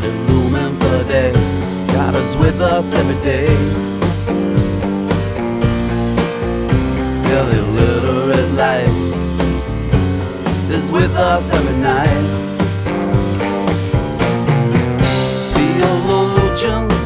light illumined for the day. God is with us every day. Yeah, the illiterate light is with us every night. Theologians